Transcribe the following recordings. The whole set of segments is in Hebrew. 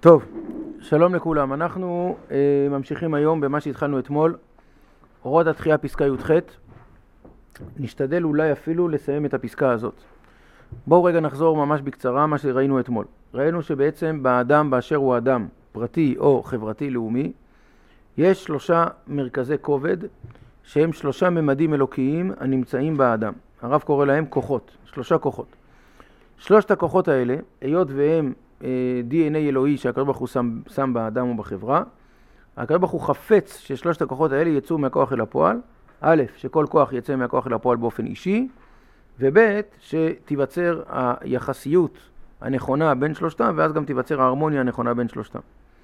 טוב, שלום לכולם. אנחנו ממשיכים היום במה שהתחלנו אתמול, אורות התחייה פסקה י"ח. נשתדל אולי אפילו לסיים את הפסקה הזאת. בואו רגע נחזור ממש בקצרה מה שראינו אתמול. ראינו שבעצם באדם באשר הוא אדם פרטי או חברתי לאומי, יש שלושה מרכזי כובד שהם שלושה ממדים אלוקיים הנמצאים באדם. הרב קורא להם כוחות, שלושה כוחות. שלושת הכוחות האלה, היות והם DNA אלוהי שהקדוש ברוך הוא שם באדם ובחברה, הקדוש ברוך הוא חפץ ששלושת הכוחות האלה יצאו מהכוח אל הפועל. א', שכל כוח יצא מהכוח אל הפועל באופן אישי, וב', שתיווצר היחסיות הנכונה בין שלושתם, ואז גם תיווצר ההרמוניה הנכונה בין שלושתם.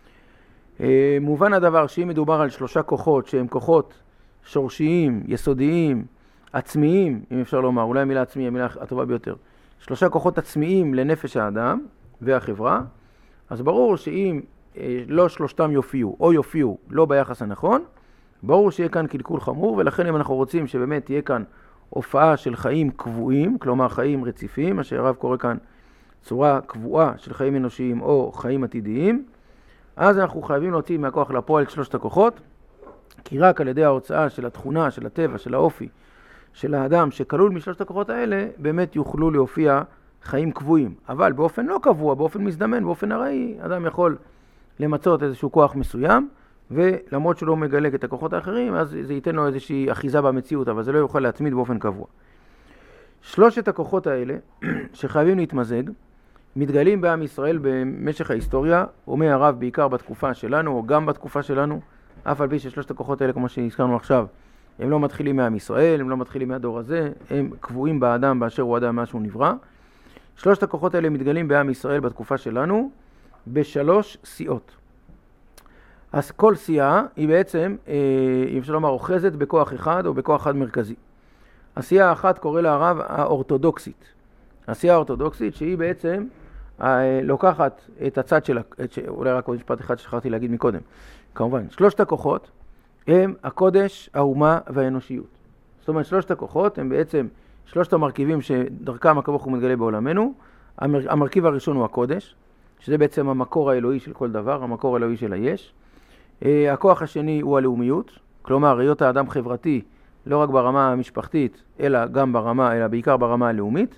מובן הדבר שאם מדובר על שלושה כוחות שהם כוחות שורשיים, יסודיים, עצמיים, אם אפשר לומר, אולי המילה עצמי היא המילה הטובה ביותר, שלושה כוחות עצמיים לנפש האדם והחברה, אז ברור שאם לא שלושתם יופיעו או יופיעו לא ביחס הנכון, ברור שיהיה כאן קלקול חמור, ולכן אם אנחנו רוצים שבאמת תהיה כאן הופעה של חיים קבועים, כלומר חיים רציפים, מה שהרב קורא כאן צורה קבועה של חיים אנושיים או חיים עתידיים, אז אנחנו חייבים להוציא מהכוח לפועל את שלושת הכוחות, כי רק על ידי ההוצאה של התכונה, של הטבע, של האופי, של האדם שכלול משלושת הכוחות האלה, באמת יוכלו להופיע חיים קבועים. אבל באופן לא קבוע, באופן מזדמן, באופן הראי, אדם יכול למצות איזשהו כוח מסוים, ולמרות שלא מגלק את הכוחות האחרים, אז זה ייתן לו איזושהי אחיזה במציאות, אבל זה לא יוכל להתמיד באופן קבוע. שלושת הכוחות האלה, שחייבים להתמזג, מתגלים בעם ישראל במשך ההיסטוריה, אומר הרב בעיקר בתקופה שלנו, או גם בתקופה שלנו, אף על פי ששלושת הכוחות האלה, כמו שהזכרנו עכשיו, הם לא מתחילים מעם ישראל, הם לא מתחילים מהדור הזה, הם קבועים באדם באשר הוא אדם מאז שהוא נברא. שלושת הכוחות האלה מתגלים בעם ישראל בתקופה שלנו, בשלוש סיעות. אז כל סיעה היא בעצם, אם אפשר לומר, אוחזת בכוח אחד או בכוח אחד מרכזי. הסיעה האחת קורא לה הרב האורתודוקסית. הסיעה האורתודוקסית שהיא בעצם לוקחת את הצד של, אולי רק עוד משפט אחד ששכחתי להגיד מקודם. כמובן, שלושת הכוחות הם הקודש, האומה והאנושיות. זאת אומרת, שלושת הכוחות הם בעצם שלושת המרכיבים שדרכם הקדוש ברוך הוא מתגלה בעולמנו. המרכיב הראשון הוא הקודש, שזה בעצם המקור האלוהי של כל דבר, המקור האלוהי של היש. הכוח השני הוא הלאומיות, כלומר, היות האדם חברתי, לא רק ברמה המשפחתית, אלא גם ברמה, אלא בעיקר ברמה הלאומית.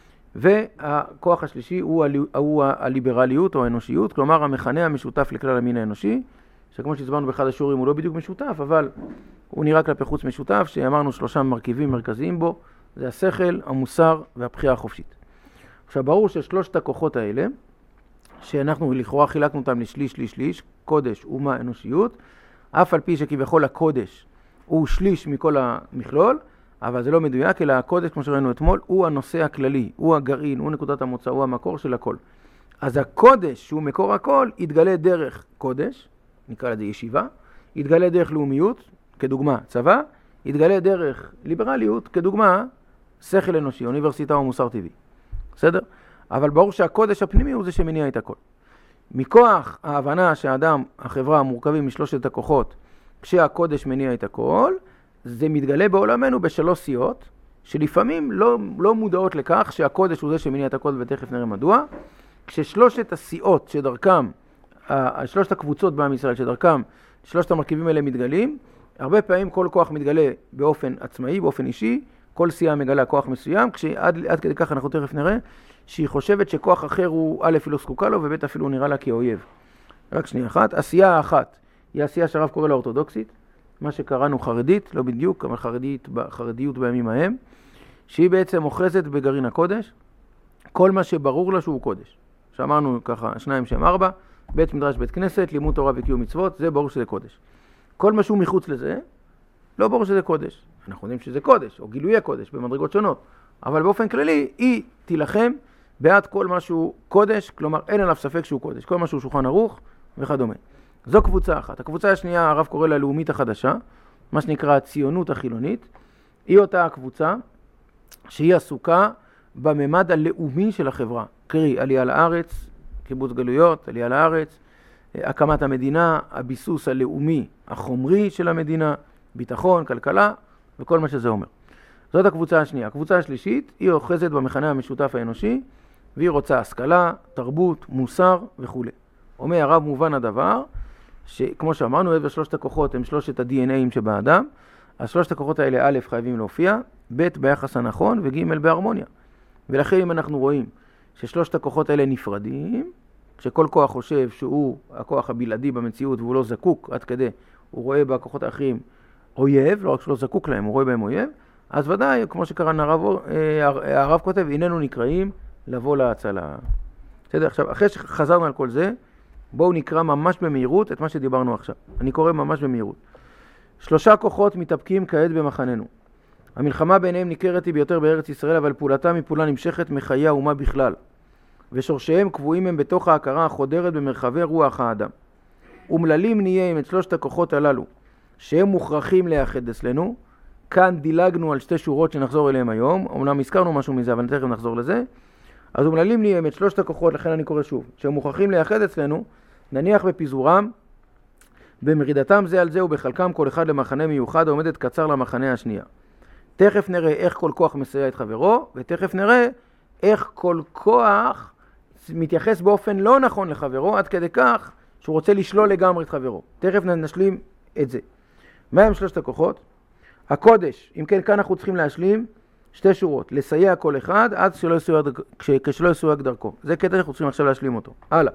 והכוח השלישי הוא הליברליות או האנושיות, כלומר, המכנה המשותף לכלל המין האנושי, שכמו שהסברנו באחד השיעורים הוא לא בדיוק משותף, אבל הוא נראה כלפי חוץ משותף, שאמרנו שלושה מרכיבים מרכזיים בו, זה השכל, המוסר והבחירה החופשית. עכשיו, ברור ששלושת הכוחות האלה, שאנחנו לכאורה חילקנו אותם לשליש, קודש, אומה, אנושיות, אף על פי שכביכול הקודש הוא שליש מכל המכלול, אבל זה לא מדויק, אלא הקודש, כמו שראינו אתמול, הוא הנושא הכללי, הוא הגרעין, הוא נקודת המוצא, הוא המקור של הכל. אז הקודש, שהוא מקור הכל, יתגלה דרך קודש, נקרא לזה ישיבה, יתגלה דרך לאומיות, כדוגמה צבא, יתגלה דרך ליברליות, כדוגמה שכל אנושי, אוניברסיטה או מוסר טבעי. בסדר? אבל ברור שהקודש הפנימי הוא זה שמניע את הכל. מכוח ההבנה שהאדם, החברה, מורכבים משלושת הכוחות, כשהקודש מניע את הכל, זה מתגלה בעולמנו בשלוש סיעות, שלפעמים לא מודעות לכך שהקודש הוא זה שמניע את הכל, ותכף נראה מדוע. כששלושת הסיעות שדרכם, שלושת הקבוצות בעם ישראל שדרכם, שלושת המרכיבים האלה מתגלים, הרבה פעמים כל כוח מתגלה באופן עצמאי, באופן אישי, כל סיעה מגלה כוח מסוים, כשעד כדי כך אנחנו תכף נראה, שהיא חושבת שכוח אחר הוא א' היא לא זקוקה לו, וב' אפילו הוא נראה לה כאויב. רק שנייה אחת. הסיעה האחת היא הסיעה שהרב קורא לה אורתודוקסית, מה שקראנו חרדית, לא בדיוק, אבל חרדיות בימים ההם, שהיא בעצם אוחזת בגרעין הקודש, כל מה שברור לה שהוא קודש. שאמרנו ככה, 2 שהם 4, בית מדרש, בית כנסת, לימוד תורה וקיום מצוות, זה ברור שזה קודש. כל מה שהוא מחוץ לזה, לא ברור שזה קודש. אנחנו יודעים שזה קודש, או גילויי קודש, במדרגות שונות. אבל באופן כללי, היא תילחם בעד כל משהו קודש, כלומר אין עליו ספק שהוא קודש, כל משהו שולחן ערוך וכדומה. זו קבוצה אחת. הקבוצה השנייה, הרב קורא לה לאומית החדשה, מה שנקרא הציונות החילונית, היא אותה הקבוצה שהיא עסוקה בממד הלאומי של החברה. קרי, עלייה לארץ, קיבוץ גלויות, עלייה לארץ, הקמת המדינה, הביסוס הלאומי החומרי של המדינה, ביטחון, כלכלה וכל מה שזה אומר. זאת הקבוצה השנייה. הקבוצה השלישית היא אוחזת במכנה המשותף האנושי, והיא רוצה השכלה, תרבות, מוסר וכו'. אומר הרב מובן הדבר, שכמו שאמרנו, היות ושלושת הכוחות הם שלושת ה-DNAים שבאדם, אז שלושת הכוחות האלה א' חייבים להופיע, ב' ביחס הנכון וג' בהרמוניה. ולכן אם אנחנו רואים ששלושת הכוחות האלה נפרדים, שכל כוח חושב שהוא הכוח הבלעדי במציאות והוא לא זקוק עד כדי, הוא רואה בכוחות האחרים אויב, לא רק שלא זקוק להם, הוא רואה בהם אויב, אז ודאי, כמו שקראנו הרב כותב, איננו נקראים לבוא להצלה. בסדר, עכשיו, אחרי שחזרנו על כל זה, בואו נקרא ממש במהירות את מה שדיברנו עכשיו. אני קורא ממש במהירות. 3 כוחות מתאפקים כעת במחננו. המלחמה ביניהם ניכרת היא ביותר בארץ ישראל, אבל פעולתם היא פעולה נמשכת מחיי האומה בכלל. ושורשיהם קבועים הם בתוך ההכרה החודרת במרחבי רוח האדם. ומללים נהיה עם את 3 הכוחות הללו, שהם מוכרחים לאחד אצלנו. כאן דילגנו על 2 שורות שנחזור אליהם היום, אומנם הזכרנו משהו מזה, אבל תכף נחזור לזה. אז ומללים נהיה עם את 3 הכוחות, לכן אני קורא שוב, שהם מוכרחים לאחד אצלנו, נניח בפיזורם, במרידתם זה על זה ובחלקם כל אחד למחנה מיוחד העומדת קצר למחנה השנייה. תכף נראה איך כל כוח מסייע את חברו, ותכף נראה איך כל כוח מתייחס באופן לא נכון לחברו, עד כדי כך שהוא רוצה לשלול לגמרי את חברו. תכף נשלים את זה. מה הם 3 הכוחות? הקודש, אם כן כאן אנחנו צריכים להשלים 2 שורות, לסייע כל אחד עד כשלא יסויג דרכו. זה קטע שאנחנו צריכים עכשיו להשלים אותו. הלאה.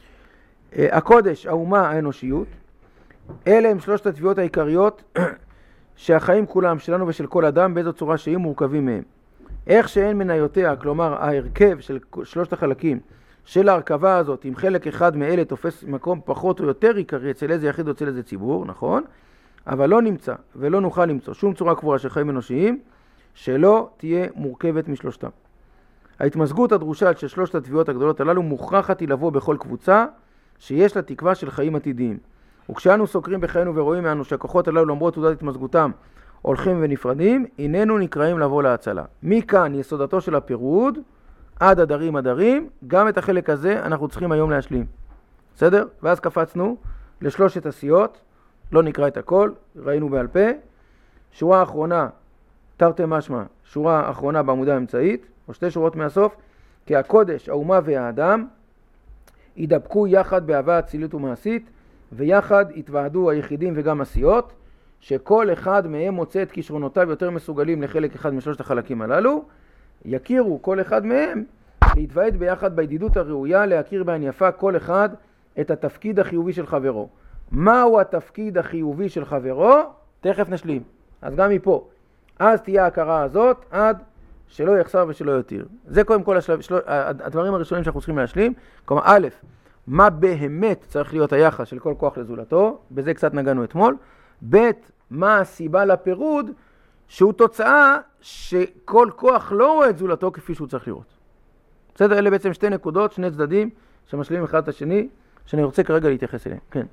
הקודש, האומה, האנושיות, אלה הם 3 התביעות העיקריות שהחיים כולם שלנו ושל כל אדם באיזו צורה שהיא מורכבים מהם. איך שאין מניותיה, כלומר ההרכב של 3 החלקים של ההרכבה הזאת, אם חלק אחד מאלה תופס מקום פחות או יותר עיקרי אצל איזה יחיד או אצל איזה ציבור, נכון? אבל לא נמצא ולא נוכל למצוא שום צורה קבועה של חיים אנושיים שלא תהיה מורכבת משלושתם. ההתמזגות הדרושה של 3 התביעות הגדולות הללו מוכרחת היא לבוא בכל קבוצה שיש לה תקווה של חיים עתידיים. וכשאנו סוקרים בחיינו ורואים מאנו שהכוחות הללו למרות תעודת התמזגותם הולכים ונפרדים, איננו נקראים לבוא להצלה. מכאן יסודתו של הפירוד עד הדרים, גם את החלק הזה אנחנו צריכים היום להשלים. בסדר? ואז קפצנו ל3 הסיעות, לא נקרא את הכל, ראינו בעל פה. שורה האחרונה, תרתי משמע, שורה האחרונה בעמודה האמצעית, או 2 שורות מהסוף, כי הקודש, האומה והאדם, ידבקו יחד באהבה אצילית ומעשית, ויחד יתוועדו היחידים וגם הסיעות, שכל אחד מהם מוצא את כישרונותיו יותר מסוגלים לחלק אחד מ3 החלקים הללו, יכירו כל אחד מהם להתוועד ביחד בידידות הראויה, להכיר בהן יפה כל אחד את התפקיד החיובי של חברו. מהו התפקיד החיובי של חברו? תכף נשלים. אז גם מפה. אז תהיה ההכרה הזאת עד שלא יחסר ושלא יותיר. זה קודם כל הדברים הראשונים שאנחנו צריכים להשלים. כלומר, א', מה באמת צריך להיות היחס של כל כוח לזולתו, בזה קצת נגענו אתמול. ב', מה הסיבה לפירוד, שהוא תוצאה שכל כוח לא רואה את זולתו כפי שהוא צריך לראות. בסדר, אלה בעצם 2 נקודות, 2 צדדים שמשלימים אחד את השני, שאני רוצה כרגע להתייחס אליהם. כן.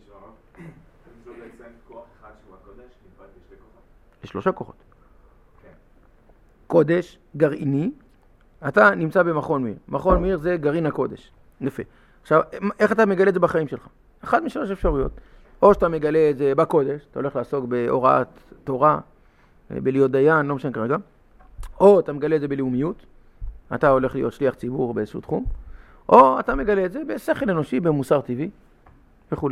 זה בעצם כוח אחד שהוא הקודש, נפרד ב2 כוחות? יש 3 כוחות. כן. קודש, גרעיני, אתה נמצא במכון מאיר. מכון מאיר זה גרעין הקודש. יפה. עכשיו, איך אתה מגלה את זה בחיים שלך? אחד מ3 אפשרויות. או שאתה מגלה את זה בקודש, אתה הולך לעסוק בהוראת תורה, בלהיות דיין, לא משנה כרגע. או אתה מגלה את זה בלאומיות, אתה הולך להיות שליח ציבור באיזשהו תחום. או אתה מגלה את זה בשכל אנושי, במוסר טבעי, וכו'.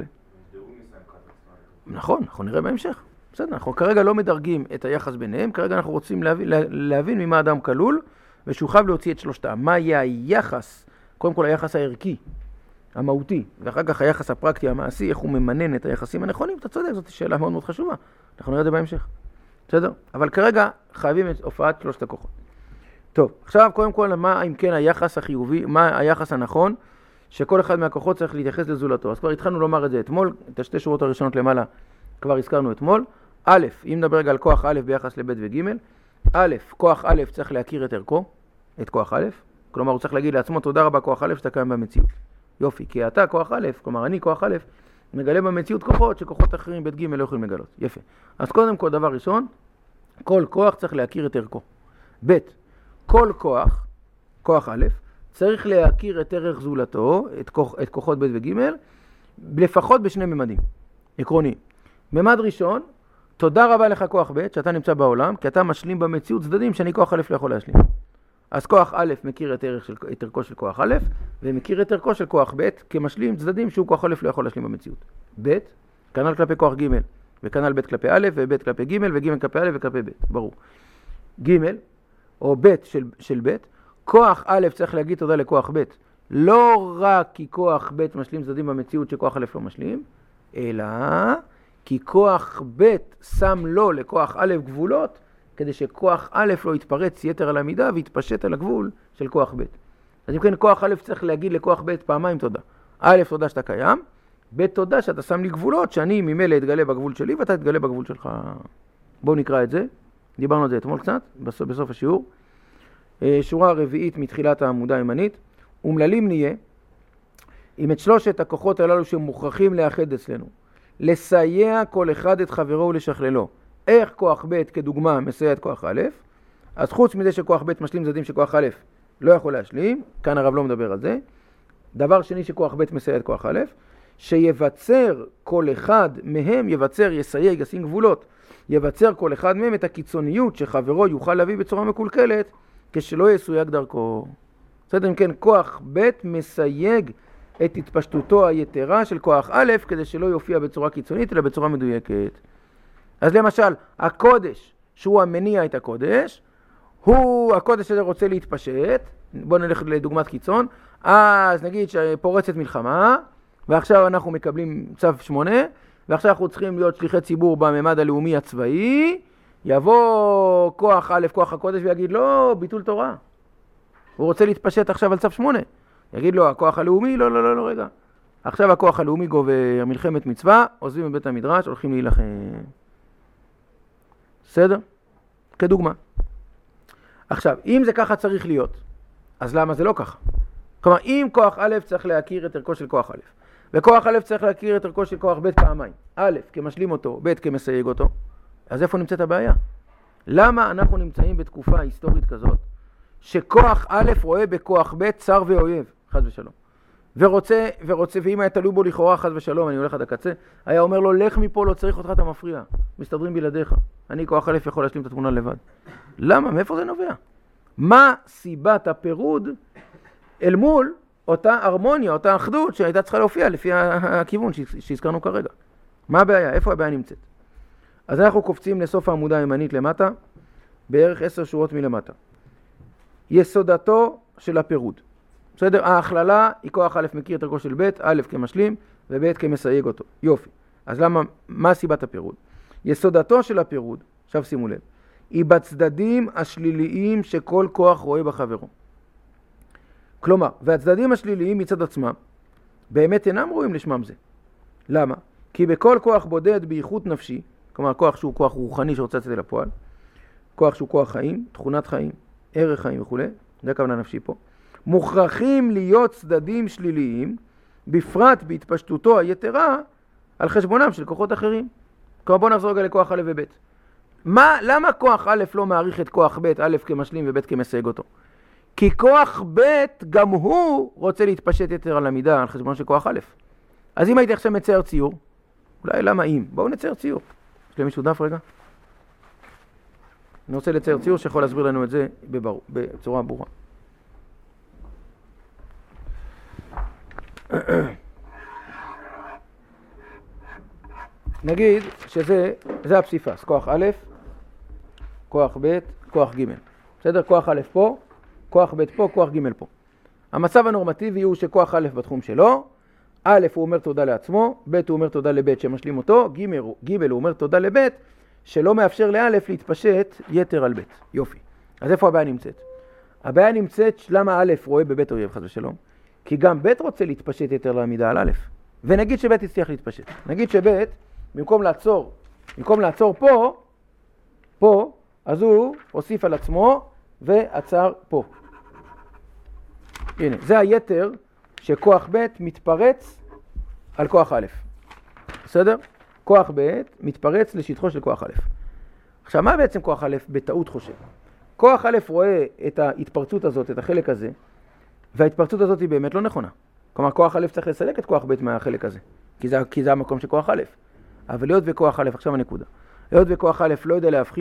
נכון, אנחנו נראה בהמשך. בסדר, אנחנו כרגע לא מדרגים את היחס ביניהם, כרגע אנחנו רוצים להבין ממה אדם כלול, ושהוא חייב להוציא את 3. מה יהיה היחס, קודם כל היחס הערכי, המהותי, ואחר כך היחס הפרקטי, המעשי, איך הוא ממנן את היחסים הנכונים. אתה צודק, זאת שאלה מאוד מאוד חשובה. אנחנו נראה את זה בהמשך. בסדר? אבל כרגע חייבים את הופעת 3 הכוחות. טוב, עכשיו קודם כל, מה אם כן היחס החיובי, מה היחס הנכון, שכל אחד מהכוחות צריך להתייחס לזולתו. אז כבר התחלנו לומר את זה אתמול, את 2 שורות הראשונות למעלה כבר הזכרנו אתמול. א', אם נדבר רגע על כוח א' ביחס לב' וג', א', כוח א' צריך להכיר את ערכו, את כוח א', כלומר הוא צריך להגיד לעצמו תודה רבה כוח א' שאתה קיים במציאות. יופי, כי אתה כוח א', כלומר אני כוח א', מגלה במציאות כוחות שכוחות אחרים ב' ג' לא יכולים לגלות. יפה. אז קודם כל דבר ראשון, כל כוח צריך להכיר את ערכו. ב', כל כוח, כוח א', צריך להכיר את ערך זולתו, את כוחות ב' וג', לפחות ב2 ממדים, עקרוניים. ממד ראשון, תודה רבה לך כוח ב' שאתה נמצא בעולם, כי אתה משלים במציאות צדדים שאני כוח א' לא יכול להשלים. אז כוח א' מכיר את ערכו של כוח א', ומכיר את ערכו של כוח ב' כמשלים צדדים שהוא כוח א' לא יכול להשלים במציאות. ב', כנ"ל כלפי כוח ג', וכנ"ל ב' כלפי א', וב' כלפי ג', וג' כלפי א' וכלפי ב', ברור. ג', או ב' של ב', כוח א' צריך להגיד תודה לכוח ב', לא רק כי כוח ב' משלים צדדים במציאות שכוח א' לא משלים, אלא כי כוח ב' שם לו לכוח א' גבולות, כדי שכוח א' לא יתפרץ יתר על המידה ויתפשט על הגבול של כוח ב'. אז אם כן, כוח א' צריך להגיד לכוח ב' פעמיים תודה. א', תודה שאתה קיים, ב', תודה שאתה שם לי גבולות, שאני ממילא אתגלה בגבול שלי ואתה תתגלה בגבול שלך. בואו נקרא את זה. דיברנו על זה אתמול קצת, בסוף השיעור. שורה רביעית מתחילת העמודה הימנית. ומללים נהיה, עם את שלושת הכוחות הללו שמוכרחים לאחד אצלנו. לסייע כל אחד את חברו ולשכללו. איך כוח ב' כדוגמה מסייע את כוח א', אז חוץ מזה שכוח ב' משלים צדדים שכוח א' לא יכול להשלים, כאן הרב לא מדבר על זה. דבר שני שכוח ב' מסייע את כוח א', שיבצר כל אחד מהם, יסייג, ישים גבולות, יבצר כל אחד מהם את הקיצוניות שחברו יוכל להביא בצורה מקולקלת, כשלא יסויג דרכו. בסדר, אם כן, כוח ב' מסייג את התפשטותו היתרה של כוח א', כדי שלא יופיע בצורה קיצונית, אלא בצורה מדויקת. אז למשל, הקודש, שהוא המניע את הקודש, הקודש הזה רוצה להתפשט, בואו נלך לדוגמת קיצון, אז נגיד שפורצת מלחמה, ועכשיו אנחנו מקבלים צו 8, ועכשיו אנחנו צריכים להיות שליחי ציבור בממד הלאומי הצבאי, יבוא כוח א', כוח הקודש, ויגיד לא, ביטול תורה. הוא רוצה להתפשט עכשיו על צו 8. יגיד לו, הכוח הלאומי, לא, רגע. עכשיו הכוח הלאומי גובר מלחמת מצווה, עוזבים מבית המדרש, הולכים להילחם. בסדר? כדוגמה. עכשיו, אם זה ככה צריך להיות, אז למה זה לא ככה? כלומר, אם כוח א' צריך להכיר את ערכו של כוח א', וכוח א' צריך להכיר את ערכו של כוח ב' פעמיים, א' כמשלים אותו, ב' כמסייג אותו, אז איפה נמצאת הבעיה? למה אנחנו נמצאים בתקופה היסטורית כזאת, שכוח א' רואה בכוח ב' צר ואויב, חס ושלום, ורוצה, ואם היה תלוי בו לכאורה, חס ושלום, אני הולך עד הקצה, היה אומר לו, לך מפה, לא צריך אותך, אתה מפריע, מסתדרים בלעדיך, אני כוח א' יכול להשלים את התמונה לבד. למה? מאיפה זה נובע? מה סיבת הפירוד אל מול אותה הרמוניה, אותה אחדות שהייתה צריכה להופיע לפי הכיוון שהזכרנו כרגע? מה הבעיה? איפה הבעיה נמצאת? אז אנחנו קופצים לסוף העמודה הימנית למטה, בערך 10 שורות מלמטה. יסודתו של הפירוד. בסדר? ההכללה היא כוח א' מכיר את ערכו של ב', א' כמשלים וב' כמסייג אותו. יופי. אז מה סיבת הפירוד? יסודתו של הפירוד, עכשיו שימו לב, היא בצדדים השליליים שכל כוח רואה בחברו. כלומר, והצדדים השליליים מצד עצמם באמת אינם רואים לשמם זה. למה? כי בכל כוח בודד בייחוד נפשי, כלומר כוח שהוא כוח רוחני שרוצה לצאת אל הפועל, כוח שהוא כוח חיים, תכונת חיים, ערך חיים וכו', זה הכוונה נפשי פה, מוכרחים להיות צדדים שליליים, בפרט בהתפשטותו היתרה, על חשבונם של כוחות אחרים. כלומר בוא נחזור רגע לכוח א' וב'. למה כוח א' לא מעריך את כוח ב', א' כמשלים וב' כמסייג אותו? כי כוח ב' גם הוא רוצה להתפשט יתר על המידה על חשבון של כוח א'. אז אם הייתי עכשיו מצייר ציור, אולי למה אם? בואו נצייר ציור. יש לי מישהו דף רגע? אני רוצה לצייר ציור שיכול להסביר לנו את זה בצורה ברורה. נגיד שזה הפסיפס, כוח א', כוח ב', כוח ג'. בסדר? כוח א' פה, כוח ב' פה, כוח ג' פה. המצב הנורמטיבי הוא שכוח א' בתחום שלו, א' הוא אומר תודה לעצמו, ב' הוא אומר תודה לב' שמשלים אותו, ג' הוא אומר תודה לב' שלא מאפשר לא' להתפשט יתר על ב'. יופי. אז איפה הבעיה נמצאת? הבעיה נמצאת למה א' רואה בב' אויב חס ושלום? כי גם ב' רוצה להתפשט יתר לעמידה על א'. ונגיד שב' תצליח להתפשט. נגיד שב' במקום לעצור פה, אז הוא הוסיף על עצמו ועצר פה. הנה, זה היתר שכוח ב' מתפרץ על כוח א'. בסדר? כוח ב' מתפרץ לשטחו של כוח א'. עכשיו, מה בעצם כוח א' בטעות חושב? כוח א' רואה את ההתפרצות הזאת, את החלק הזה, וההתפרצות הזאת היא באמת לא נכונה. כלומר, כוח א' צריך לסלק את כוח ב' מהחלק הזה, כי זה המקום של כוח א'. אבל להיות וכוח א', עכשיו הנקודה. להיות וכוח א' לא יודע להבחין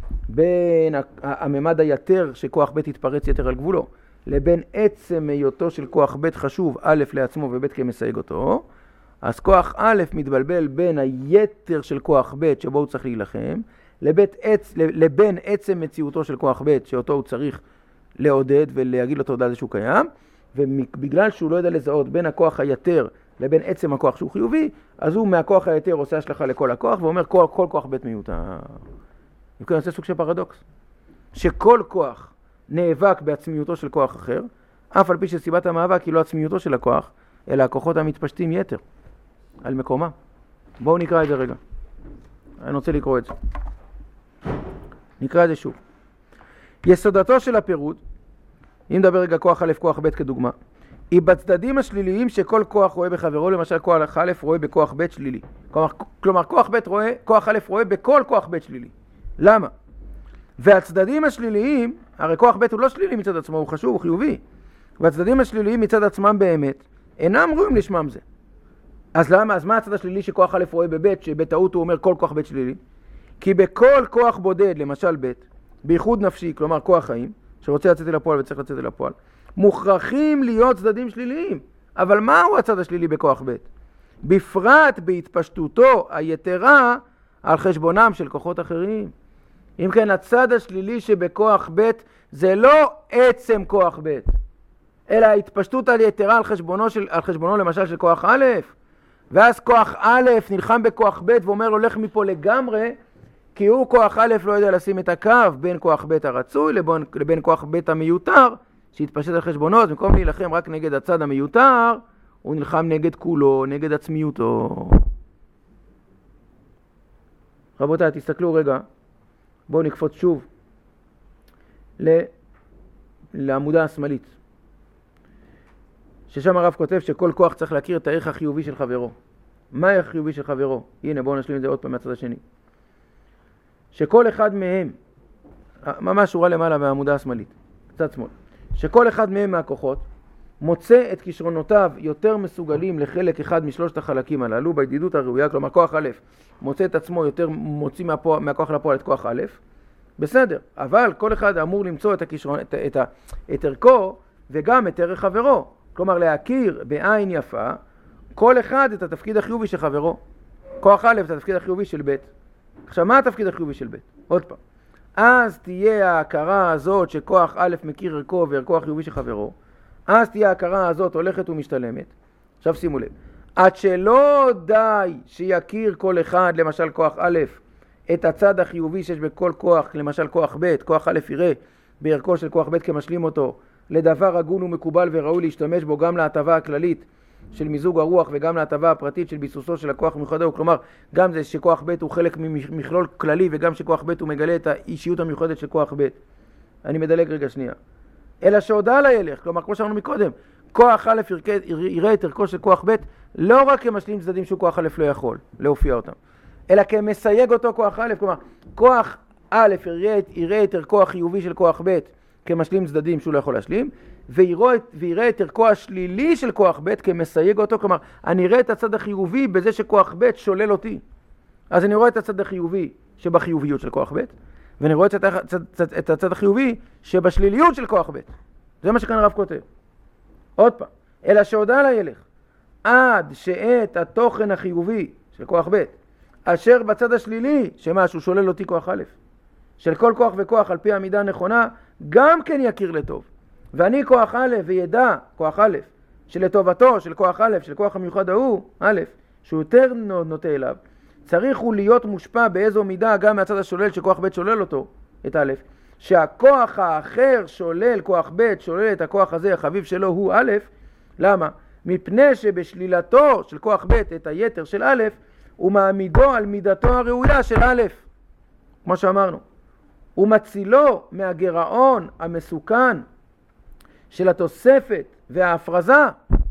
בין הממד היתר שכוח ב' יתפרץ יתר על גבולו, לבין עצם היותו של כוח ב' חשוב, א' לעצמו וב' כמסייג אותו, אז כוח א' מתבלבל בין היתר של כוח ב' שבו הוא צריך להילחם, לבין עצם מציאותו של כוח ב' שאותו הוא צריך לעודד ולהגיד לו תודה על זה שהוא קיים, ובגלל שהוא לא יודע לזהות בין הכוח היתר לבין עצם הכוח שהוא חיובי, אז הוא מהכוח היתר עושה השלכה לכל הכוח ואומר כל כוח ב' מיותר. אם כן, זה סוג של פרדוקס, שכל כוח נאבק בעצמיותו של כוח אחר, אף על פי שסיבת המאבק היא לא עצמיותו של הכוח, אלא הכוחות המתפשטים יתר על מקומם. בואו נקרא את זה רגע. אני רוצה לקרוא את זה. נקרא את זה שוב. יסודתו של הפירוד, אם נדבר רגע כוח א' כוח ב' כדוגמה, היא בצדדים השליליים שכל כוח רואה בחברו, למשל כוח א' רואה בכוח ב' שלילי. כלומר כוח א' רואה בכל כוח ב' שלילי. למה? והצדדים השליליים, הרי כוח ב' הוא לא שלילי מצד עצמו, הוא חשוב, הוא חיובי. והצדדים השליליים מצד עצמם באמת אינם רואים לשמם זה. אז למה? אז מה הצד השלילי שכוח א' רואה בב' שבטעות הוא אומר כל כוח ב' שלילי? כי בכל כוח בודד, למשל ב', בייחוד נפשי, כלומר כוח חיים, שרוצה לצאת אל הפועל וצריך לצאת אל הפועל, מוכרחים להיות צדדים שליליים. אבל מהו הצד השלילי בכוח ב'? בפרט בהתפשטותו היתרה על חשבונם של כוחות אחרים. אם כן, הצד השלילי שבכוח ב' זה לא עצם כוח ב', אלא ההתפשטות על יתרה על חשבונו למשל של כוח א', ואז כוח א' נלחם בכוח ב' ואומר הולך מפה לגמרי, כי הוא כוח א' לא יודע לשים את הקו בין כוח ב' הרצוי לבין כוח ב' המיותר שהתפשט על חשבונו. אז במקום להילחם רק נגד הצד המיותר, הוא נלחם נגד כולו, נגד עצמיותו. רבותיי, תסתכלו רגע, בואו נקפוץ שוב לעמודה השמאלית, ששם הרב כותב שכל כוח צריך להכיר את הערך החיובי של חברו. מה הערך החיובי של חברו? הנה, בואו נשלים את זה עוד פעם מהצד השני. שכל אחד מהם, ממש שורה למעלה מהעמודה השמאלית, צד שמאל, שכל אחד מהם מהכוחות מוצא את כישרונותיו יותר מסוגלים לחלק אחד משלושת החלקים הללו בידידות הראויה. כלומר כוח א' מוצא את עצמו יותר, מוציא מהכוח לפועל את כוח א', בסדר, אבל כל אחד אמור למצוא את ערכו וגם את ערך חברו. כלומר להכיר בעין יפה כל אחד את התפקיד החיובי של חברו. כוח א' את התפקיד החיובי של ב'. עכשיו מה התפקיד החיובי של ב'? עוד פעם, אז תהיה ההכרה הזאת שכוח א' מכיר ערכו וערכו החיובי של חברו, אז תהיה ההכרה הזאת הולכת ומשתלמת. עכשיו שימו לב, עד שלא די שיכיר כל אחד, למשל כוח א', את הצד החיובי שיש בכל כוח, למשל כוח ב', כוח א' יראה בערכו של כוח ב' כמשלים אותו לדבר הגון ומקובל וראוי להשתמש בו גם להטבה הכללית של מיזוג הרוח וגם להטבה הפרטית של ביסוסו של הכוח מיוחדו. כלומר גם זה שכוח ב' הוא חלק ממכלול כללי וגם שכוח ב' הוא מגלה את האישיות המיוחדת של כוח ב'. אני מדלג רגע שנייה. אלא שהודעה לילך, כלומר כמו שאמרנו מקודם, כוח א' יראה את ערכו של כוח ב' לא רק כמשלים צדדים שהוא כוח א' לא יכול להופיע אותם, אלא כמסייג אותו כוח א'. כלומר כוח א' יראה את ערכו החיובי של כוח ב' כמשלים צדדים שהוא לא יכול להשלים, ויראה את ערכו השלילי של כוח ב' כמסייג אותו. כלומר אני אראה את הצד החיובי בזה שכוח ב' שולל אותי, אז אני רואה את הצד החיובי שבחיוביות של כוח ב', ואני רואה את הצד החיובי שבשליליות של כוח ב'. זה מה שכאן הרב כותב. עוד פעם, אלא שהודעה לילך עד שאת התוכן החיובי של כוח ב' אשר בצד השלילי שמשהו שולל אותי כוח א' של כל כוח וכוח על פי העמידה הנכונה גם כן יכיר לטוב, ואני כוח א' וידע כוח א' שלטובתו של כוח א' של כוח המיוחד ההוא א' שהוא יותר נוטה אליו, צריך הוא להיות מושפע באיזו מידה גם מהצד השולל שכוח ב' שולל אותו את א', שהכוח האחר שולל כוח ב' שולל את הכוח הזה החביב שלו הוא א'. למה? מפני שבשלילתו של כוח ב' את היתר של א' הוא מעמידו על מידתו הראויה של א', כמו שאמרנו, הוא מצילו מהגרעון המסוכן של התוספת וההפרזה,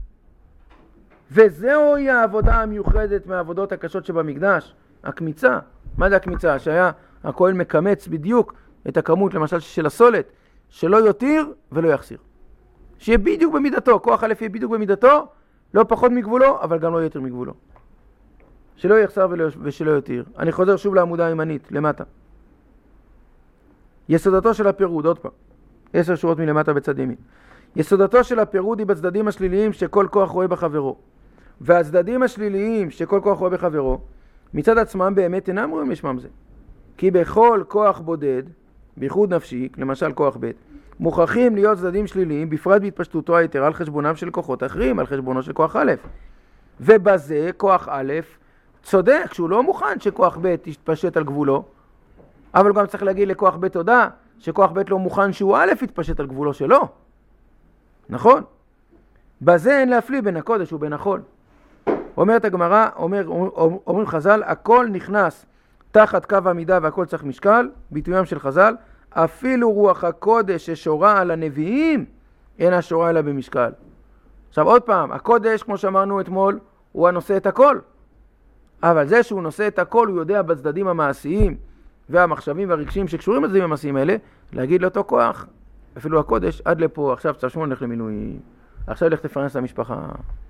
וזוהי העבודה המיוחדת מהעבודות הקשות שבמקדש, הקמיצה. מה זה הקמיצה? שהיה הכהן מקמץ בדיוק את הכמות למשל של הסולת, שלא יותיר ולא יחסיר, שיהיה בדיוק במידתו, כוח א' יהיה בדיוק במידתו, לא פחות מגבולו אבל גם לא יותר מגבולו, שלא יחסר ושלא יותיר. אני חוזר שוב לעמודה הימנית למטה. יסודתו של הפירוד, עוד פעם, 10 שורות מלמטה בצד ימין. יסודתו של הפירוד היא בצדדים השליליים שכל כוח רואה בחברו. והצדדים השליליים שכל כוח רואה בחברו, מצד עצמם באמת אינם רואים לשמם זה. כי בכל כוח בודד, בייחוד נפשי, למשל כוח ב', מוכרחים להיות צדדים שליליים, בפרט בהתפשטותו היתרה על חשבונם של כוחות אחרים, על חשבונו של כוח א'. ובזה כוח א' צודק, שהוא לא מוכן שכוח ב' יתפשט על גבולו, אבל גם צריך להגיד לכוח ב' תודה, שכוח ב' לא מוכן שהוא א' יתפשט על גבולו שלו. נכון? בזה אין להפליא בין הקודש ובין החול. אומרת הגמרא, אומרים חז"ל, הכל נכנס תחת קו המידה והכל צריך משקל, ביטויים של חז"ל, אפילו רוח הקודש ששורה על הנביאים, אין השורה אלא במשקל. עכשיו עוד פעם, הקודש, כמו שאמרנו אתמול, הוא הנושא את הכל. אבל זה שהוא נושא את הכל, הוא יודע בצדדים המעשיים והמחשבים והרגשיים שקשורים בצדדים המעשיים האלה, להגיד לאותו כוח, אפילו הקודש, עד לפה, עכשיו צו 8 הולך למילואים, עכשיו הולך לפרנס למשפחה.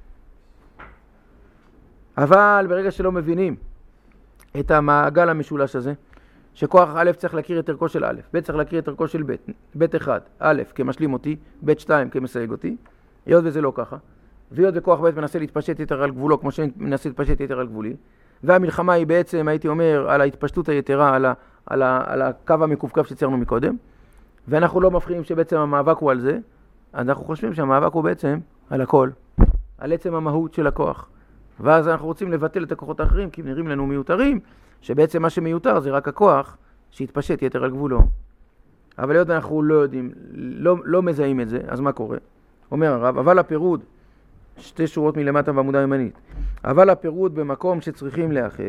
אבל ברגע שלא מבינים את המעגל המשולש הזה, שכוח א' צריך להכיר את ערכו של א', ב' צריך להכיר את ערכו של ב', ב' 1, א' כמשלים אותי, ב' 2 כמסייג אותי, היות וזה לא ככה, והיות וכוח ב' מנסה להתפשט יותר על גבולו, כמו שמנסה להתפשט יותר על גבולי, והמלחמה היא בעצם, הייתי אומר, על ההתפשטות היתרה, על הקו המקווקו שציירנו מקודם, ואנחנו לא מבחינים שבעצם המאבק הוא על זה, אז אנחנו חושבים שהמאבק הוא בעצם על הכל, על עצם המהות של הכוח. ואז אנחנו רוצים לבטל את הכוחות האחרים, כי הם נראים לנו מיותרים, שבעצם מה שמיותר זה רק הכוח שהתפשט יתר על גבולו. אבל היות אנחנו לא יודעים, לא מזהים את זה, אז מה קורה? אומר הרב, אבל הפירוד, 2 שורות מלמטה בעמודה הימנית, אבל הפירוד במקום שצריכים לאחד,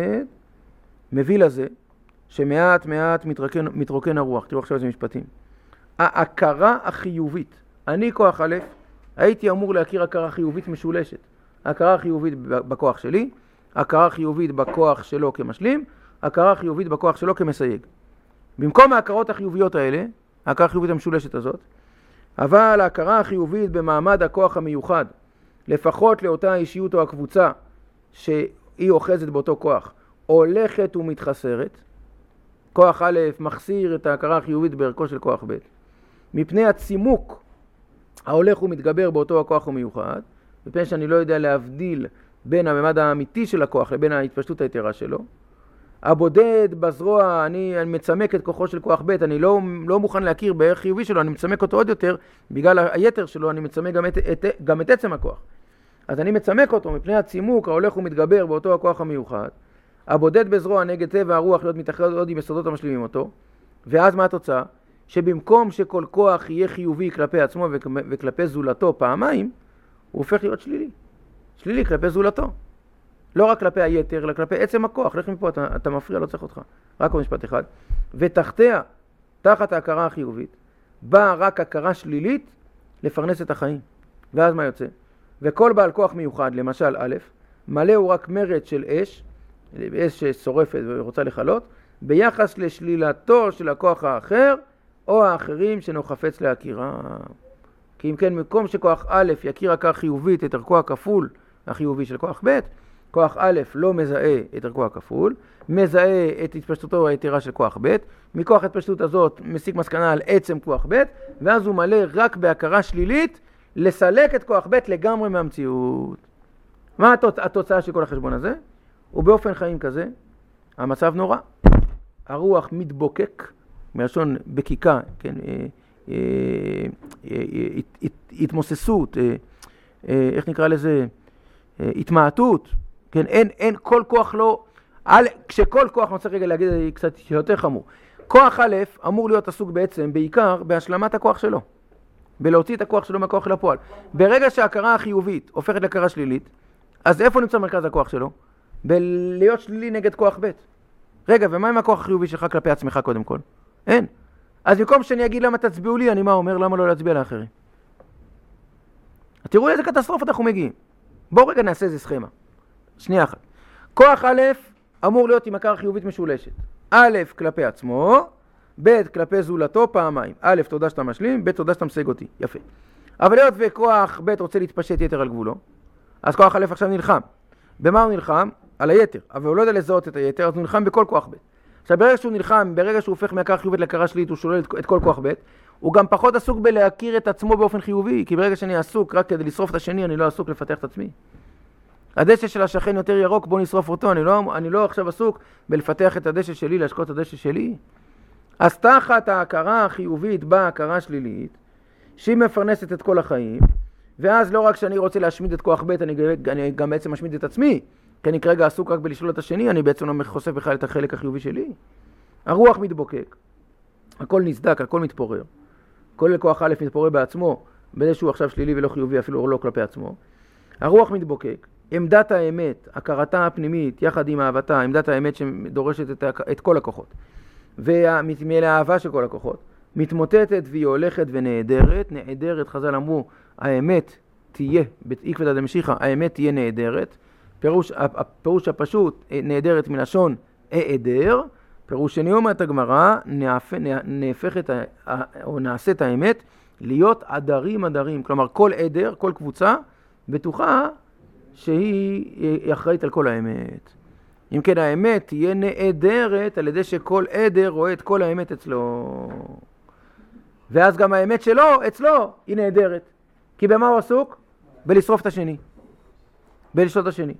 מביא לזה שמעט מעט מתרוקן הרוח. תראו עכשיו איזה משפטים. ההכרה החיובית, אני כוח א', הייתי אמור להכיר הכרה חיובית משולשת. הכרה חיובית בכוח שלי, הכרה חיובית בכוח שלו כמשלים, הכרה חיובית בכוח שלו כמסייג. במקום ההכרות החיוביות האלה, ההכרה החיובית המשולשת הזאת, אבל ההכרה החיובית במעמד הכוח המיוחד, לפחות לאותה האישיות או הקבוצה שהיא אוחזת באותו כוח, הולכת ומתחסרת, כוח א' מחסיר את ההכרה החיובית בערכו של כוח ב', מפני הצימוק ההולך ומתגבר באותו הכוח המיוחד, מפני שאני לא יודע להבדיל בין הממד האמיתי של הכוח לבין ההתפשטות היתרה שלו. הבודד בזרוע, אני מצמק את כוחו של כוח ב', אני לא מוכן להכיר בערך חיובי שלו, אני מצמק אותו עוד יותר, בגלל היתר שלו אני מצמק גם את עצם הכוח. אז אני מצמק אותו מפני הצימוק ההולך ומתגבר באותו הכוח המיוחד. הבודד בזרוע נגד טבע הרוח להיות מתאחד עוד עם יסודות המשלימים אותו. ואז מה התוצאה? שבמקום שכל כוח יהיה חיובי כלפי עצמו וכלפי זולתו פעמיים, הוא הופך להיות שלילי. שלילי כלפי זולתו. לא רק כלפי היתר, אלא כלפי עצם הכוח. לך מפה, אתה מפריע, לא צריך אותך. רק עוד משפט אחד. ותחתיה, תחת ההכרה החיובית, באה רק הכרה שלילית לפרנס את החיים. ואז מה יוצא? וכל בעל כוח מיוחד, למשל א', מלא הוא רק מרד של אש, אש ששורפת ורוצה לחלות, ביחס לשלילתו של הכוח האחר, או האחרים שאינו חפץ להכירה. כי אם כן, מקום שכוח א' יכיר הכרה חיובית את ערכו הכפול החיובי של כוח ב', כוח א' לא מזהה את ערכו הכפול, מזהה את התפשטותו היתרה של כוח ב', מכוח התפשטות הזאת מסיק מסקנה על עצם כוח ב', ואז הוא מלא רק בהכרה שלילית לסלק את כוח ב' לגמרי מהמציאות. מה התוצאה של כל החשבון הזה? ובאופן חיים כזה, המצב נורא. הרוח מתבוקק, מלשון בקיקה, כן, התמוססות, איך נקרא לזה, התמעטות, כן, אין כל כוח לא, כשכל כוח, אני צריך רגע להגיד קצת יותר חמור, כוח א' אמור להיות עסוק בעצם, בעיקר בהשלמת הכוח שלו, בלהוציא את הכוח שלו מהכוח אל הפועל. ברגע שההכרה החיובית הופכת להכרה שלילית, אז איפה נמצא מרכז הכוח שלו? בלהיות שלילי נגד כוח ב'. רגע, ומה עם הכוח החיובי שלך כלפי עצמך קודם כל? אין. אז במקום שאני אגיד למה תצביעו לי, אני מה אומר? למה לא להצביע לאחרים? תראו איזה קטסטרופה אנחנו מגיעים. בואו רגע נעשה איזה סכמה. שנייה אחת. כוח א' אמור להיות עם הכרה חיובית משולשת. א' כלפי עצמו, ב' כלפי זולתו פעמיים. א' תודה שאתה משלים, ב' תודה שאתה מסייג אותי. יפה. אבל להיות וכוח ב' רוצה להתפשט יתר על גבולו, אז כוח א' עכשיו נלחם. במה הוא נלחם? על היתר. אבל הוא לא יודע לזהות את היתר, אז הוא נלחם בכל כוח ב'. עכשיו ברגע שהוא נלחם, ברגע שהוא הופך מהכרה חיובית להכרה שלילית, הוא שולל את כל כוח ב', הוא גם פחות עסוק בלהכיר את עצמו באופן חיובי, כי ברגע שאני עסוק רק כדי לשרוף את השני, אני לא עסוק לפתח את עצמי. הדשא של השכן יותר ירוק, בוא נשרוף אותו, אני לא עכשיו עסוק בלפתח את הדשא שלי, להשקות את הדשא שלי. אז תחת ההכרה החיובית באה הכרה שלילית, שהיא מפרנסת את כל החיים, ואז לא רק שאני רוצה להשמיד את כוח ב', אני גם בעצם משמיד את עצמי, כי אני כרגע עסוק רק בלשלול את השני, אני בעצם לא חושף בכלל את החלק החיובי שלי. הרוח מתבוקק, הכל נסדק, הכל מתפורר. כל כוח א' מתפורר בעצמו, בזה שהוא עכשיו שלילי ולא חיובי, אפילו לא כלפי עצמו. הרוח מתבוקק, עמדת האמת, הכרתה הפנימית, יחד עם אהבתה, עמדת האמת שדורשת את כל הכוחות, ומאהבה של כל הכוחות, מתמוטטת והיא הולכת ונעדרת. נעדרת, חז"ל אמרו, האמת תהיה, בעקבתא דמשיחא, האמת תהיה נעדרת. הפירוש הפשוט, נעדרת מלשון העדר. פירוש שני אומרת הגמרא, נהפכת או נעשית האמת להיות עדרים. כלומר, כל עדר, כל קבוצה, בטוחה שהיא אחראית על כל האמת. אם כן, האמת תהיה נעדרת על ידי שכל עדר רואה את כל האמת אצלו. ואז גם האמת שלו, אצלו, היא נעדרת. כי במה הוא עסוק? בלשרוף את השני. בלשלוט את השני.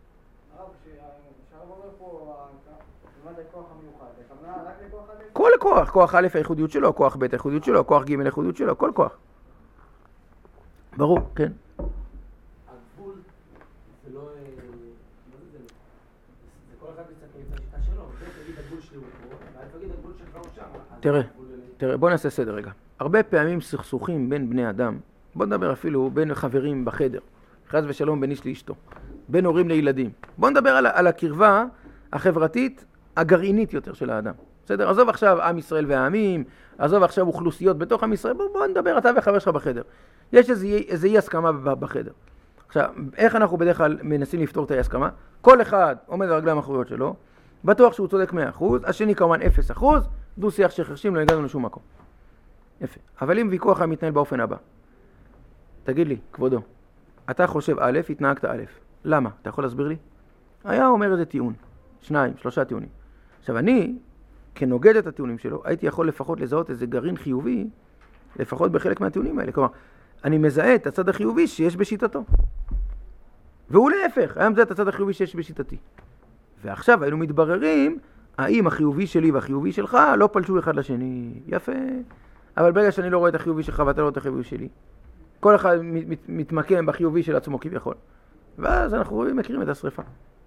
כל הכוח, כוח א' הייחודיות שלו, כוח ב' הייחודיות שלו, כוח ג' הייחודיות שלו, כל כוח. ברור, כן. הגבול זה לא... זה כל אחד מצטרף את השיטה שלו, זה תגיד הגבול שלי הוא פה, ואני תגיד הגבול שלך הוא שם. תראה, בוא נעשה סדר רגע. הרבה פעמים סכסוכים בין בני אדם, בוא נדבר אפילו בין חברים בחדר, חס ושלום בין איש לאשתו, בין הורים לילדים. בוא נדבר על הקרבה החברתית הגרעינית יותר של האדם. בסדר? עזוב עכשיו עם ישראל והעמים, עזוב עכשיו אוכלוסיות בתוך עם ישראל, בוא נדבר אתה וחבר שלך בחדר. יש איזו אי הסכמה בחדר. עכשיו, איך אנחנו בדרך כלל מנסים לפתור את האי הסכמה? כל אחד עומד על הרגליים האחוריות שלו, בטוח שהוא צודק 100%, השני כמובן 0%, דו שיח שחרשים, לא הגענו לשום מקום. יפה. אבל אם ויכוח מתנהל באופן הבא, תגיד לי, כבודו, אתה חושב א', התנהגת א', למה? אתה יכול להסביר לי? היה אומר איזה טיעון, 2, 3 טיעונים. עכשיו אני, כנוגד את הטיעונים שלו, הייתי יכול לפחות לזהות איזה גרעין חיובי, לפחות בחלק מהטיעונים האלה. כלומר, אני מזהה את הצד החיובי שיש בשיטתו. והוא להפך, היה מזהה את הצד החיובי שיש בשיטתי. ועכשיו היינו מתבררים, האם החיובי שלי והחיובי שלך לא פלשו אחד לשני. יפה. אבל ברגע שאני לא רואה את החיובי שלך ואתה לא רואה את החיובי שלי, כל אחד מתמקם בחיובי של עצמו כביכול. ואז אנחנו מכירים את השריפה.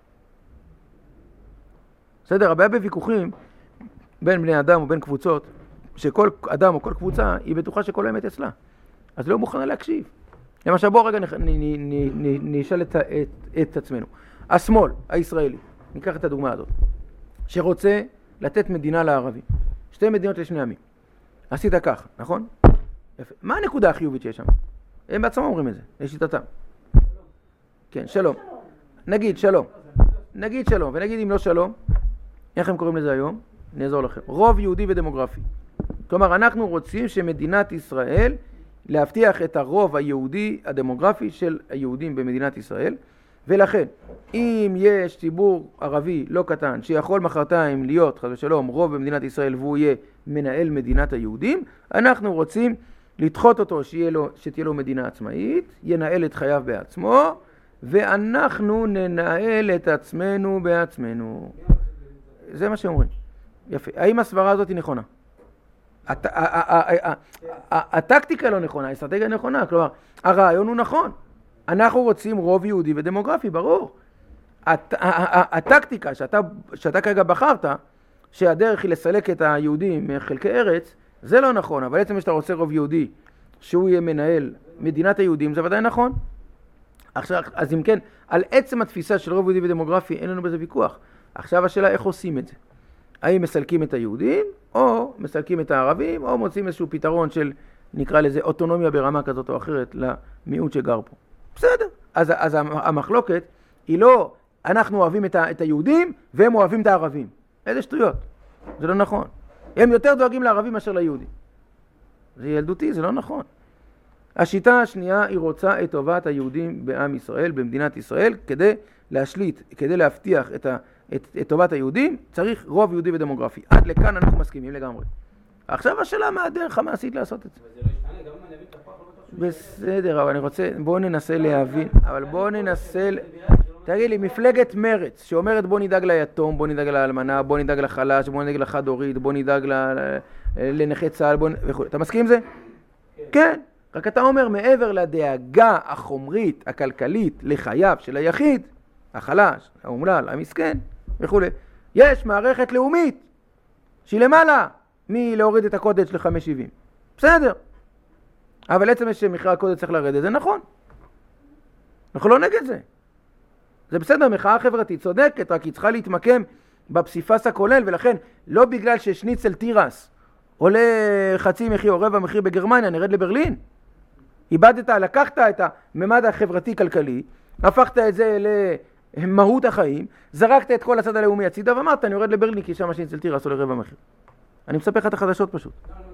בסדר, הבעיה בוויכוחים בין בני אדם ובין קבוצות, שכל אדם או כל קבוצה היא בטוחה שכל האמת אצלה. אז לא מוכנה להקשיב. למשל, בואו רגע נשאל את עצמנו. השמאל הישראלי, ניקח את הדוגמה הזאת, שרוצה לתת מדינה לערבים. 2 מדינות לשני עמים. עשית כך, נכון? יפה. מה הנקודה החיובית שיש שם? הם בעצמם אומרים את זה, לשיטתם. כן, שלום. נגיד שלום. נגיד שלום, ונגיד אם לא שלום, איך הם קוראים לזה היום? נעזור לכם. רוב יהודי ודמוגרפי. כלומר, אנחנו רוצים שמדינת ישראל להבטיח את הרוב היהודי הדמוגרפי של היהודים במדינת ישראל, ולכן, אם יש ציבור ערבי לא קטן שיכול מחרתיים להיות, חס ושלום, רוב במדינת ישראל והוא יהיה מנהל מדינת היהודים, אנחנו רוצים לדחות אותו שתהיה לו מדינה עצמאית, ינהל את חייו בעצמו, ואנחנו ננהל את עצמנו בעצמנו. זה מה שאומרים. יפה. האם הסברה הזאת היא נכונה? הטקטיקה לא נכונה, האסטרטגיה נכונה, כלומר, הרעיון הוא נכון. אנחנו רוצים רוב יהודי ודמוגרפי, ברור. הטקטיקה שאתה כרגע בחרת, שהדרך היא לסלק את היהודים מחלקי ארץ, זה לא נכון, אבל בעצם שאתה רוצה רוב יהודי, שהוא יהיה מנהל מדינת היהודים, זה ודאי נכון. עכשיו, אז אם כן, על עצם התפיסה של רוב יהודי ודמוגרפי, אין לנו בזה ויכוח. עכשיו השאלה איך עושים את זה. האם מסלקים את היהודים, או מסלקים את הערבים, או מוצאים איזשהו פתרון של, נקרא לזה, אוטונומיה ברמה כזאת או אחרת למיעוט שגר פה. בסדר. אז המחלוקת היא לא, אנחנו אוהבים את היהודים, והם אוהבים את הערבים. איזה שטויות. זה לא נכון. הם יותר דואגים לערבים מאשר ליהודים. זה ילדותי, זה לא נכון. השיטה השנייה היא רוצה את טובת היהודים בעם ישראל, במדינת ישראל, כדי להשליט, כדי להבטיח את טובת היהודים, צריך רוב יהודי ודמוגרפי. עד לכאן אנחנו מסכימים לגמרי. עכשיו השאלה מה הדרך המעשית לעשות את זה. אבל זה לא ישתנה, גם אם אני אבין את הפוח, לא בטוח שהוא... בסדר, אבל אני רוצה, בואו ננסה להבין, אבל בואו ננסה, תגיד לי, מפלגת מרץ שאומרת בואו נדאג ליתום, בואו נדאג לאלמנה, בואו נדאג לחלש, בואו נדאג לחד הורית, בואו נדאג לנכי צה"ל, וכו'. אתה מסכים עם זה? כן. רק אתה אומר מעבר לדאגה החומרית, הכלכלית, לחייו של היחיד, החלש, האומלל, המסכן, וכו'. יש מערכת לאומית שהיא למעלה מלהוריד את הקודש ל-5.70. בסדר. אבל עצם שמחיר הקודש צריך לרדת, זה נכון. אנחנו לא נגד זה. זה בסדר, מחאה חברתית צודקת, רק היא צריכה להתמקם בפסיפס הכולל, ולכן לא בגלל ששניצל תירס עולה חצי מחיר או רבע מחיר בגרמניה, נרד לברלין. איבדת, לקחת את הממד החברתי-כלכלי, הפכת את זה למהות החיים, זרקת את כל הצד הלאומי הצידה ואמרת, אני יורד לברלין כי שם שניצל תירס עולה רבע מחיר. אני מספר לך את החדשות פשוט.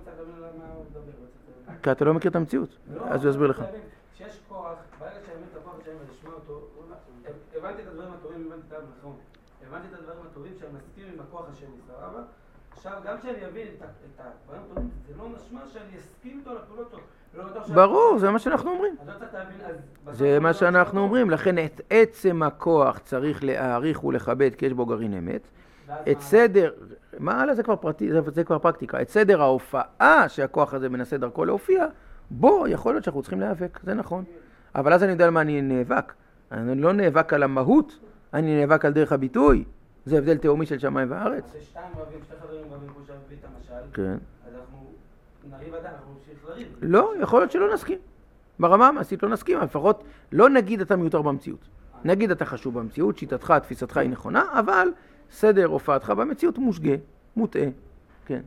כי אתה לא מכיר את המציאות, אז הוא יסביר לך. כשיש כוח, ברגע שהאמת הכוח שאני לשמוע אותו, הבנתי את הדברים הטובים, הבנתי את הדברים הטובים שאני מסכים עם הכוח השני, סבבה? עכשיו, גם כשאני אבין את הדברים הטובים, זה לא משמע שאני אסכים אותו לפעולות טוב. ברור, זה מה שאנחנו אומרים. זה מה שאנחנו אומרים, לכן את עצם הכוח צריך להעריך ולכבד כי יש בו גרעין אמת. את סדר, מה הלאה, זה כבר פרטי, זה כבר פרקטיקה. את סדר ההופעה שהכוח הזה מנסה דרכו להופיע, בו יכול להיות שאנחנו צריכים להיאבק, זה נכון. אבל אז אני יודע על מה אני נאבק. אני לא נאבק על המהות, אני נאבק על דרך הביטוי. זה הבדל תאומי של שמיים וארץ. זה שתיים רבים, שתי חברים רבים, כמו שהביא את המשל. כן. אז אנחנו נריב עדיין, אנחנו נמשיך לריב. לא, יכול להיות שלא נסכים. ברמה המעשית לא נסכים, אבל לפחות לא נגיד אתה מיותר במציאות. נגיד אתה חשוב במציאות, שיטתך, תפיסתך היא נכונה, אבל סדר הופעתך במציאות מושגה, מוטעה. כן.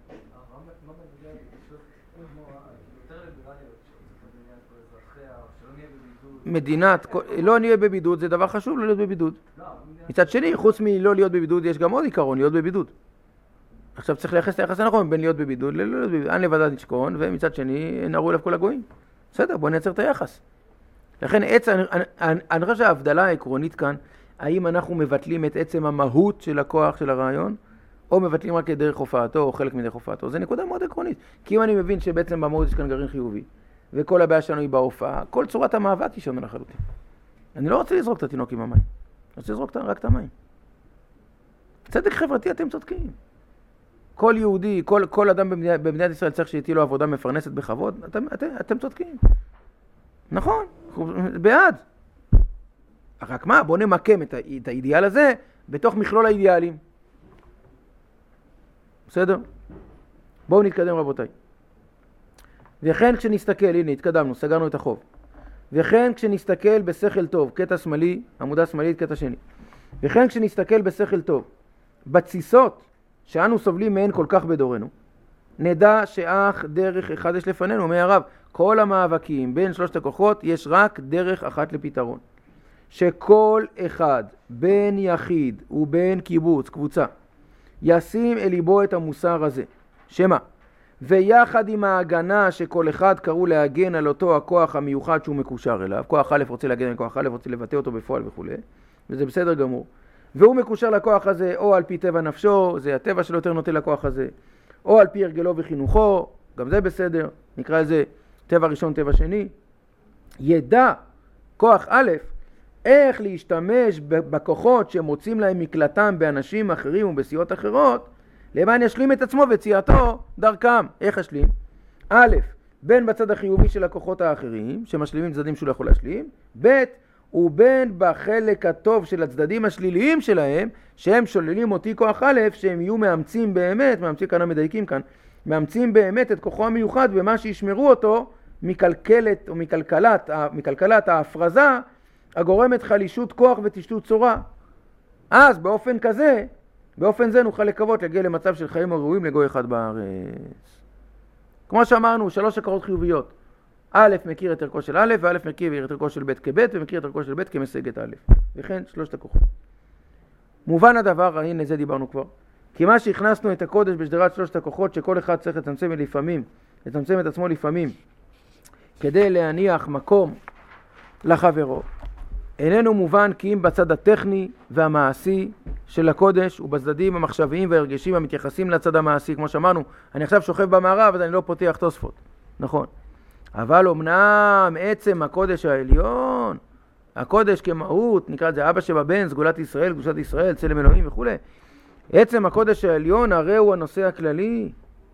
מדינת, לא נהיה בבידוד, זה דבר חשוב, לא להיות בבידוד. מצד שני, חוץ מלא להיות בבידוד, יש גם עוד עיקרון, להיות בבידוד. עכשיו צריך לייחס את היחס הנכון בין להיות בבידוד ללא להיות בבידוד. אין לבדד נשכון, ומצד שני, נערו אליו כל הגויים. בסדר, בוא נייצר את היחס. לכן, אני חושב שההבדלה העקרונית כאן, האם אנחנו מבטלים את עצם המהות של הכוח של הרעיון, או מבטלים רק את דרך הופעתו, או חלק מדרך הופעתו. זה נקודה מאוד עקרונית. כי אם אני מבין שבעצם במהות יש כאן גרעין חיובי, וכל הבעיה שלנו היא בהופעה, כל צורת המאבק היא שונה לחלוטין. אני לא רוצה לזרוק את התינוק עם המים. אני רוצה לזרוק רק את המים. צדק חברתי, אתם צודקים. כל יהודי, כל אדם במדינת ישראל צריך שתהיה לו עבודה מפרנסת בכבוד, אתם צודקים. נכון, בעד. רק מה, בואו נמקם את האידיאל הזה בתוך מכלול האידיאלים. בסדר? בואו נתקדם רבותיי. וכן כשנסתכל, הנה התקדמנו, סגרנו את החוב. וכן כשנסתכל בשכל טוב, קטע שמאלי, עמודה שמאלית, קטע שני. וכן כשנסתכל בשכל טוב, בתסיסות שאנו סובלים מהן כל כך בדורנו, נדע שאך דרך אחד יש לפנינו, אומר הרב, כל המאבקים בין שלושת הכוחות יש רק דרך אחת לפתרון. שכל אחד, בין יחיד ובין קיבוץ, קבוצה, ישים אל ליבו את המוסר הזה. שמה? ויחד עם ההגנה שכל אחד קראו להגן על אותו הכוח המיוחד שהוא מקושר אליו, כוח א' רוצה להגן על כוח א', רוצה לבטא אותו בפועל וכו', וזה בסדר גמור. והוא מקושר לכוח הזה או על פי טבע נפשו, זה הטבע שלו יותר נוטה לכוח הזה, או על פי הרגלו וחינוכו, גם זה בסדר, נקרא לזה טבע ראשון, טבע שני. ידע כוח א' איך להשתמש בכוחות שמוצאים להם מקלטם באנשים אחרים ובסיעות אחרות, למען ישלים את עצמו וציאתו דרכם. איך ישלים? א', בין בצד החיובי של הכוחות האחרים, שמשלימים צדדים שהוא לא יכול להשלים, ב', ובין בחלק הטוב של הצדדים השליליים שלהם, שהם שוללים אותי כוח א', שהם יהיו מאמצים באמת, מאמצים כאן המדייקים כאן, מאמצים באמת את כוחו המיוחד במה שישמרו אותו מקלקלת או מקלקלת ההפרזה, הגורמת חלישות כוח ותשתות צורה. אז באופן זה נוכל לקוות להגיע למצב של חיים הראויים לגוי אחד בארץ. כמו שאמרנו, 3 הכרות חיוביות. א' מכיר את ערכו של א', וא' מכיר את ערכו של ב' כב', ומכיר את ערכו של ב' כמשג את א'. וכן 3 הכוחות. מובן הדבר, הנה זה דיברנו כבר. כי מה שהכנסנו את הקודש בשדרת 3 הכוחות, שכל אחד צריך לצמצם את עצמו לפעמים, כדי להניח מקום לחברו, איננו מובן כי אם בצד הטכני והמעשי של הקודש ובצדדים המחשביים והרגשים המתייחסים לצד המעשי. כמו שאמרנו, אני עכשיו שוכב במערב אז אני לא פותח תוספות, נכון. אבל אמנם עצם הקודש העליון, הקודש כמהות, נקרא את זה אבא שבבן, סגולת ישראל, קדושת ישראל, צלם אלוהים וכו'. עצם הקודש העליון הרי הוא הנושא הכללי.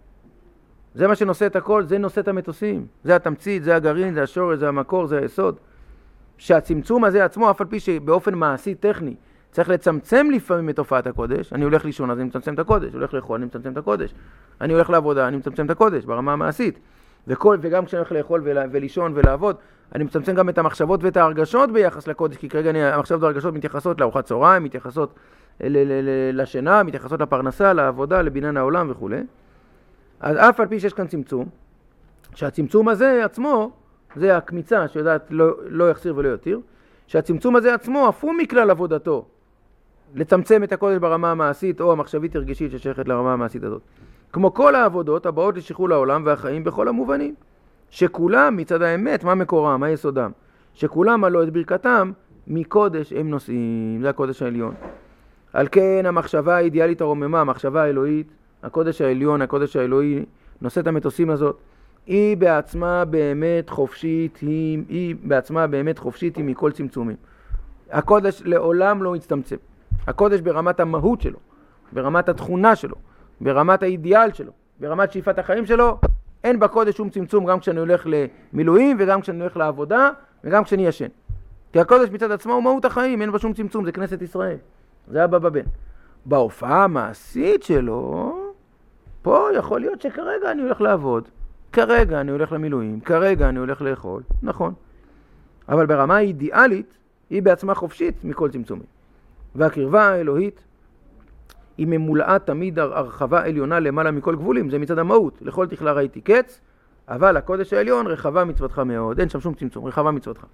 זה מה שנושא את הכל, זה נושא את המטוסים. זה התמצית, זה הגרעין, זה השורש, זה המקור, זה היסוד. שהצמצום הזה עצמו, אף על פי שבאופן מעשי טכני צריך לצמצם לפעמים את תופעת הקודש. אני הולך לישון אז אני מצמצם את הקודש, הולך לאכול אני מצמצם את הקודש, אני הולך לעבודה אני מצמצם את הקודש ברמה המעשית. וגם כשאני הולך לאכול ולישון ולעבוד, אני מצמצם גם את המחשבות ואת ההרגשות ביחס לקודש, כי כרגע המחשבות וההרגשות מתייחסות לארוחת צהריים, מתייחסות לשינה, מתייחסות לפרנסה, לעבודה, לבניין העולם וכו'. אז אף על פי שיש כאן צמצום, שהצמצום הזה עצמו, זה הקמיצה שיודעת לא יחסיר ולא יותיר, שהצמצום הזה עצמו אף הוא מכלל עבודתו, לצמצם את הקודש ברמה המעשית או המחשבית הרגשית ששייכת לרמה המעשית הזאת. כמו כל העבודות הבאות לשחרור העולם והחיים בכל המובנים, שכולם מצד האמת, מה מקורם, מה יסודם, שכולם עלו את ברכתם מקודש הם נושאים, זה הקודש העליון. על כן המחשבה האידיאלית הרוממה, המחשבה האלוהית, הקודש העליון, הקודש האלוהי, נושאת המטוסים הזאת, היא בעצמה באמת חופשית, היא בעצמה באמת חופשית היא מכל צמצומים. הקודש לעולם לא מצטמצם. הקודש ברמת המהות שלו, ברמת התכונה שלו, ברמת האידיאל שלו, ברמת שאיפת החיים שלו, אין בקודש שום צמצום גם כשאני הולך למילואים וגם כשאני הולך לעבודה וגם כשאני ישן. כי הקודש מצד עצמו הוא מהות החיים, אין בה שום צמצום, זה כנסת ישראל. זה אבא בבן. בהופעה המעשית שלו, פה יכול להיות שכרגע אני הולך לעבוד, כרגע אני הולך למילואים, כרגע אני הולך לאכול, נכון. אבל ברמה האידיאלית, היא בעצמה חופשית מכל צמצומים. והקרבה האלוהית היא ממולאה תמיד הרחבה עליונה למעלה מכל גבולים, זה מצד המהות. לכל תכלה ראיתי קץ, אבל הקודש העליון רחבה מצוותך מאוד, אין שם שום צמצום, רחבה מצוותך.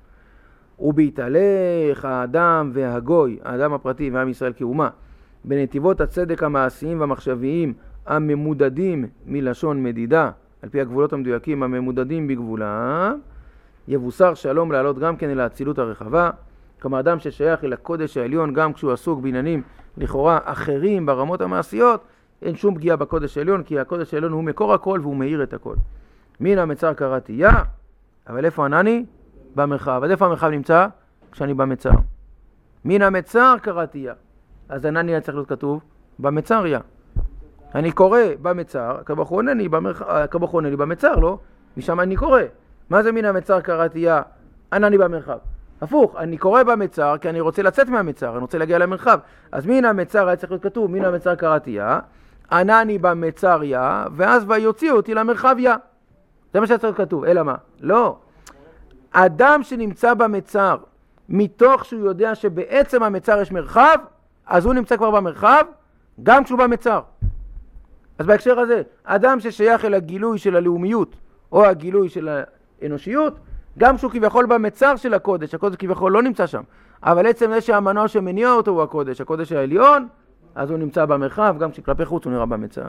ובהתהלך האדם והגוי, האדם הפרטי ועם ישראל כאומה, בנתיבות הצדק המעשיים והמחשביים הממודדים מלשון מדידה, על פי הגבולות המדויקים הממודדים בגבולה, יבוסר שלום לעלות גם כן אל האצילות הרחבה, כלומר אדם ששייך אל הקודש העליון גם כשהוא עסוק בעניינים לכאורה אחרים ברמות המעשיות, אין שום פגיעה בקודש העליון, כי הקודש העליון הוא מקור הכל והוא מאיר את הכל. מן המצר קראתי יא, אבל איפה ענני? במרחב. אז איפה המרחב נמצא? כשאני במצר. מן המצר קראתי יא. אז ענני היה צריך להיות כתוב במצר יא. אני קורא במצר, הקדוש ברוך הוא עונה לי במצר, לא? משם אני קורא. מה זה מן המצר קראתי יא? ענני במרחב. הפוך, אני קורא במצר כי אני רוצה לצאת מהמצר, אני רוצה להגיע למרחב. אז מן המצר היה צריך להיות כתוב, מן המצר קראתי יא, ענני במצר יא, ואז ויוציאו אותי למרחב יא. זה מה שצריך כתוב, אלא מה? לא. אדם שנמצא במצר, מתוך שהוא יודע שבעצם המצר יש מרחב, אז הוא נמצא כבר במרחב, גם כשהוא במצר. אז בהקשר הזה, אדם ששייך אל הגילוי של הלאומיות, או הגילוי של האנושיות, גם שהוא כביכול במצר של הקודש, הקודש כביכול לא נמצא שם, אבל עצם זה שהמנוע שמניע אותו הוא הקודש, הקודש העליון, אז הוא נמצא במרחב, גם כשכלפי חוץ הוא נראה במצר.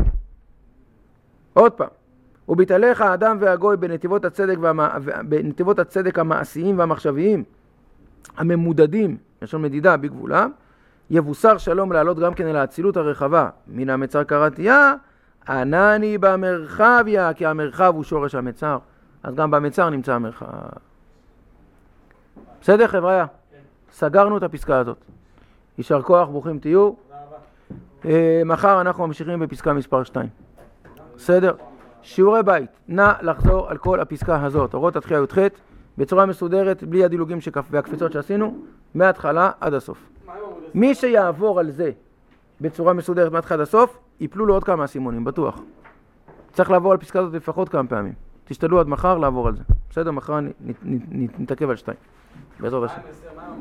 עוד פעם, ובהתהלך האדם והגוי בנתיבות הצדק המעשיים והמחשביים, הממודדים, לשון מדידה בגבולם, יבוסר שלום לעלות גם כן אל האצילות הרחבה. מן המצר קראתי יא, ענני במרחב יא, כי המרחב הוא שורש המצר. אז גם במצר נמצא המרחב. בסדר חבר'ה? סגרנו את הפסקה הזאת. יישר כוח, ברוכים תהיו. מחר אנחנו ממשיכים בפסקה מספר 2. בסדר? שיעורי בית. נא לחזור על כל הפסקה הזאת. אורות התחייה י"ח בצורה מסודרת, בלי הדילוגים והקפיצות שעשינו, מההתחלה עד הסוף. מי שיעבור על זה בצורה מסודרת מההתחלה עד הסוף, יפלו לו עוד כמה סימונים, בטוח. צריך לעבור על פסקה הזאת לפחות כמה פעמים. תשתדלו עד מחר לעבור על זה. בסדר, מחר נתעכב על 2. בעזרת השם.